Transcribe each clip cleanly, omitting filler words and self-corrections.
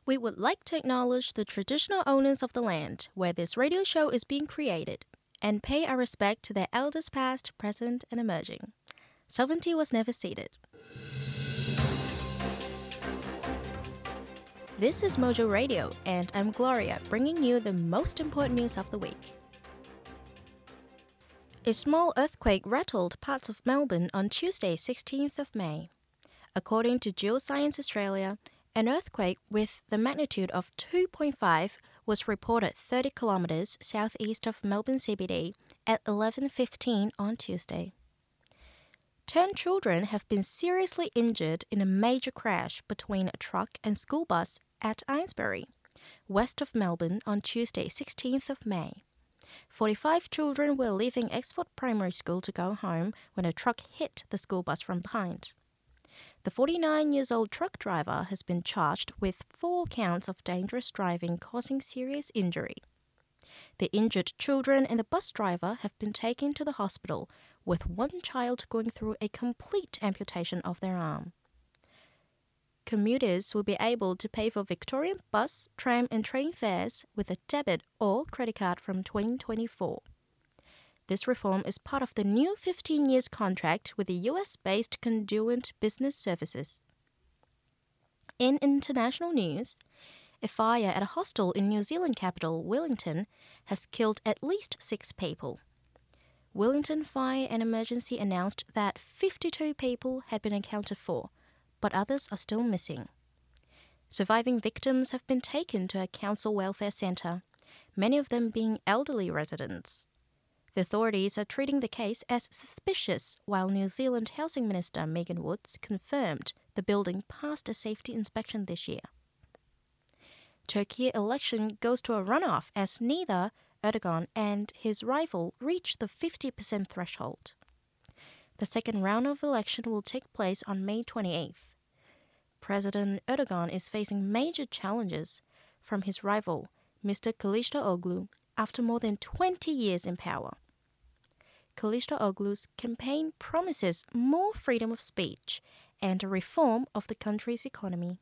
We would like to acknowledge the traditional owners of the land where this radio show is being created and pay our respect to their elders past, present, and emerging. Sovereignty was never ceded. This is Mojo Radio, and I'm Gloria, bringing you the most important news of the week. A small earthquake rattled parts of Melbourne on Tuesday, 16th of May. According to Geoscience Australia, an earthquake with the magnitude of 2.5 was reported 30 kilometres southeast of Melbourne CBD at 11:15 on Tuesday. 10 children have been seriously injured in a major crash between a truck and school bus at Eynesbury, west of Melbourne on Tuesday, 16th of May. 45 children were leaving Exford Primary School to go home when a truck hit the school bus from behind. The 49-year-old truck driver has been charged with 4 counts of dangerous driving causing serious injury. The injured children and the bus driver have been taken to the hospital, with one child going through a complete amputation of their arm. Commuters will be able to pay for Victorian bus, tram and train fares with a debit or credit card from 2024. This reform is part of the new 15 years contract with the US-based Conduent Business Services. In international news, a fire at a hostel in New Zealand capital Wellington has killed at least 6 people. Wellington Fire and Emergency announced that 52 people had been accounted for, but others are still missing. Surviving victims have been taken to a council welfare centre, many of them being elderly residents. The authorities are treating the case as suspicious, while New Zealand Housing Minister Megan Woods confirmed the building passed a safety inspection this year. Turkey election goes to a runoff as neither Erdogan and his rival reach the 50% threshold. The second round of election will take place on May 28th. President Erdogan is facing major challenges from his rival, Mr. Kılıçdaroğlu, after more than 20 years in power. Kılıçdaroğlu's campaign promises more freedom of speech and a reform of the country's economy.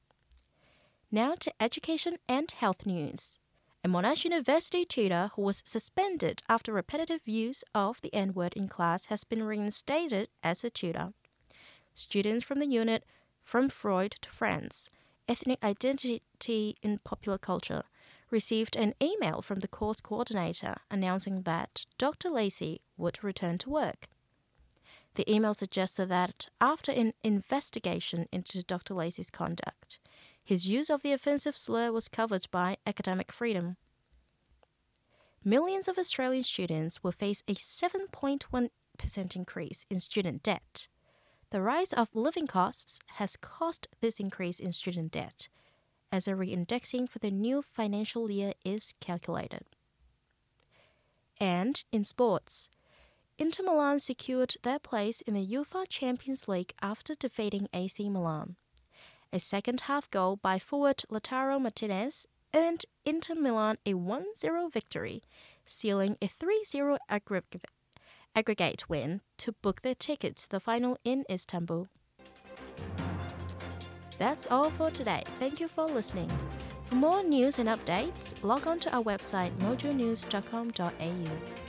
Now to education and health news. A Monash University tutor who was suspended after repetitive use of the N-word in class has been reinstated as a tutor. Students from the unit From Freud to France, Ethnic Identity in Popular Culture, received an email from the course coordinator announcing that Dr. Lacey would return to work. The email suggested that after an investigation into Dr. Lacey's conduct, his use of the offensive slur was covered by academic freedom. Millions of Australian students will face a 7.1% increase in student debt. The rise of living costs has caused this increase in student debt, as a re-indexing for the new financial year is calculated. And in sports, Inter Milan secured their place in the UEFA Champions League after defeating AC Milan. A second-half goal by forward Lautaro Martinez earned Inter Milan a 1-0 victory, sealing a 3-0 aggregate win to book their ticket to the final in Istanbul. That's all for today. Thank you for listening. For more news and updates, log on to our website mojonews.com.au.